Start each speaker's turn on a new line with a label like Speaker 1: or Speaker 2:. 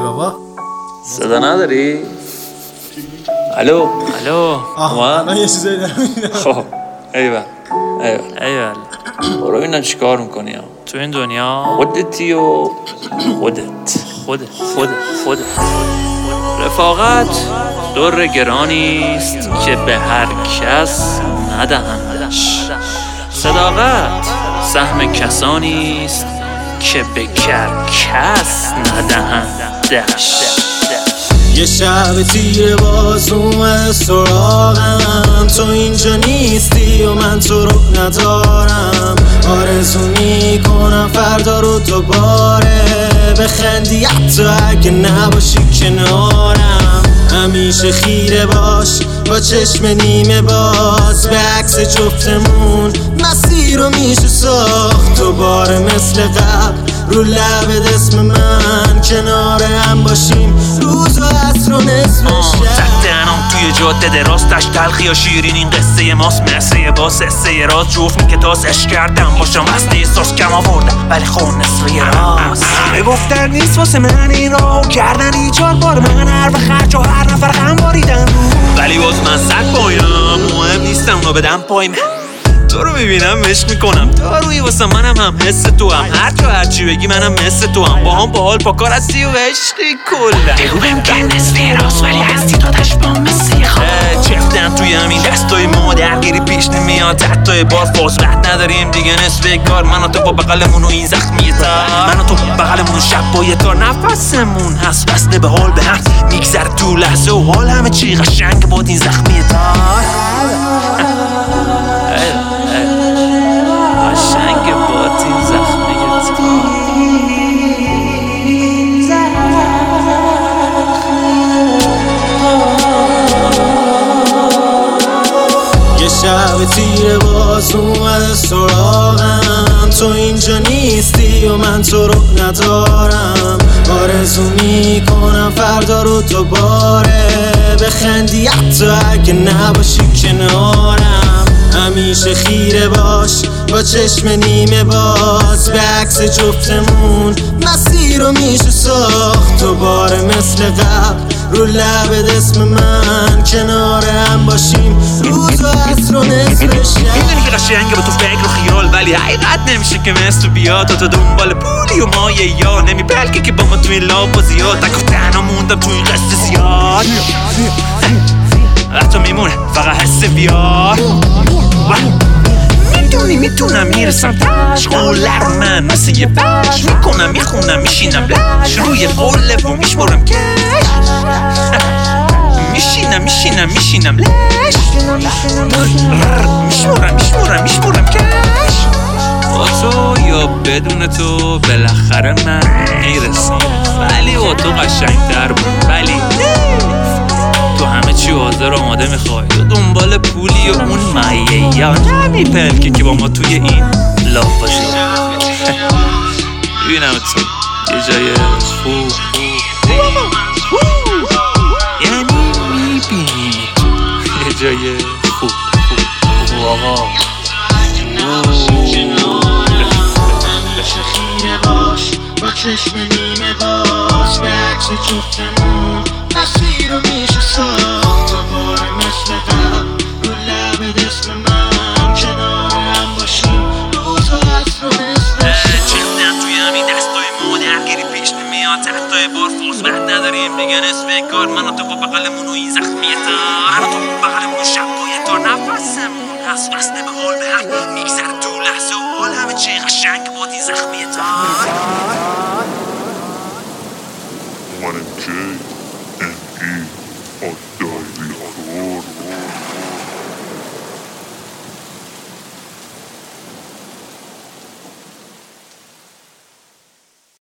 Speaker 1: آقا
Speaker 2: صدا نداری؟ الو
Speaker 1: الان یه چیزایی دارم میدم.
Speaker 2: خب ایول برو ببینم چی کار میکنی
Speaker 3: تو این دنیا
Speaker 2: خودتی و خودت
Speaker 3: رفاقت در گرانیست که به هر کس ندهندش. صداقت سهم کسانیست که به کس ندهندش.
Speaker 1: یه شب تیره باز اومد سراغم، تو اینجا نیستی و من تو رو ندارم. آرزو میکنم فردا رو دوباره بخندی حتی اگه نباشی کنارم. همیشه خیره باش با چشم نیمه باز به عکس جفتمون، مسیر رو میشه ساخت دوباره مثل قبل. رو لبت اسم من کنار هم باشیم روز و عصر و نصف شب.
Speaker 3: تنم توی جاده راستش تلخی یا شیرین، این قصه ماست مثل با سسه راز جفت که تاسش کردم باشم هستی احساس کم آوردم ولی خون نصفه راست. همه گفتن نیست واسه من این راهو کردن ایجار بار من هر و خرج و هر نفر غم باریدن ولی باز من سک پایم مهم نیستم اونو بدم پایم. تو رو میبینم عشق میکنم دارویی واسه منم هم حس تو هم هرچی بگی منم مثل تو هم با هم باحال پاکار هستی و عشقی کلا. بگویم که نصفی راست ولی هستی دادش با مثل خواه چفتن توی همین دستای ما درگیری پیش نمیاد حتی بار فاصلت نداریم دیگه نصف کار. من و تو با بغلمون و این زخمیه تر، من و تو بغلمون و شب با یه تار نفسمون هست وصله به حال به هم میگذر تو لحظه و حال همه چی قشنگ بود این زخمیه تر. قشنگ باد این زخمیه تر.
Speaker 1: یه شب تیره باز اومد سراغم، تو اینجا نیستی و من تو رو ندارم. آرزو میکنم فردا رو دوباره بخندی حتی اگه نباشی کنارم. همیشه خیره باش با چشم نیمه باز به عکس جفتمون، مسیر رو میشه ساخت دوباره مثل قبل. رو لبت اسم من کنار هم باشیم روز و عصر و نصف شب.
Speaker 3: میدونی که قشنگه با تو فکر و خیال ولی حقیقت نمیشه که مثل تو بیاد. تو دنبال پولی و مایه یا نمی بلکه که با ما تو این لاف و زیاد تک و تنها موندم تو این قصه زیاد. حتی میمونه فقط حس بیار. میتونم میرسم تش قوله رو من مثل یه بش میکنم میخونم میشینم لش روی قوله و میشمارم کش میشینم لش میشمارم کش. با تو یا بدون تو بالاخره من میرسم ولی با تو قشنگتر بود ولی تو همه چی حاضر آماده میخوای تو دنبال پولی و اون مایه یا نمیپلکه که با ما توی این لاف باشی. ببینم تو یه جای خوب یعنی میبینی یه جای خوب آقا
Speaker 1: خیره باش با چشم نیمه باز به عکس جفتمون، مسیر رو میشه ساخت دوباره مثل قبل. رو لبت اسم من کنار هم باشیم روز و عصر و نصف شب.
Speaker 3: چفتن توی همین دستای ما درگیری پیش نمیاد حتی بار فرصت نداریم دیگه نصف کار. من و تو با بغلمون و این زخمیه تر، من و تو با بغلمون و شب با یه تار نفسمون هست وصله به حال به هم میگذر تو لحظه و حال همه چی قشنگ بود این زخمیه تر.
Speaker 4: One and two.